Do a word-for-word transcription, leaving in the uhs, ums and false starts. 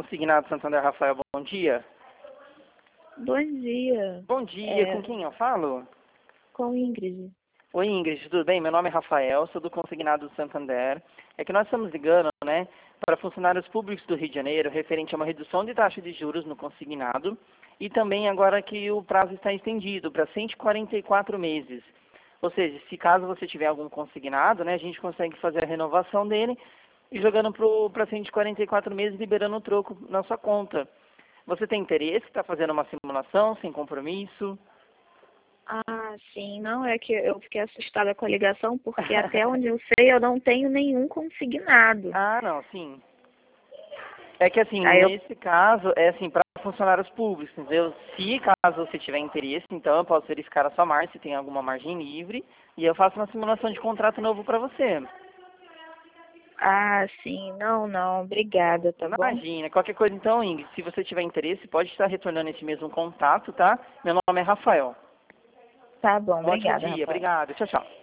Consignado Santander, Rafael, bom dia. Bom dia. Bom dia, É, com quem eu falo? com Ingrid. Oi, Ingrid, tudo bem? Meu nome é Rafael, sou do Consignado Santander. É que nós estamos ligando, né, para funcionários públicos do Rio de Janeiro, referente a uma redução de taxa de juros no consignado, e também agora que o prazo está estendido para cento e quarenta e quatro meses. Ou seja, se caso você tiver algum consignado, né, a gente consegue fazer a renovação dele e jogando para cento e quarenta e quatro meses, liberando o troco na sua conta. Você tem interesse? Está fazendo uma simulação sem compromisso? Ah, sim. Não, é que eu fiquei assustada com a ligação, porque até onde eu sei eu não tenho nenhum consignado. Ah, não, sim. É que assim, Aí eu... nesse caso, é assim, para funcionários públicos, entendeu? Se caso você tiver interesse, então eu posso verificar a sua margem, se tem alguma margem livre, e eu faço uma simulação de contrato novo para você. Ah, sim. Não, não. Obrigada, tá bom? Imagina, qualquer coisa então, Ingrid, se você tiver interesse, pode estar retornando esse mesmo contato, tá? Meu nome é Rafael. Tá bom. Um ótimo Obrigada, dia, Rafael. obrigado, tchau, tchau.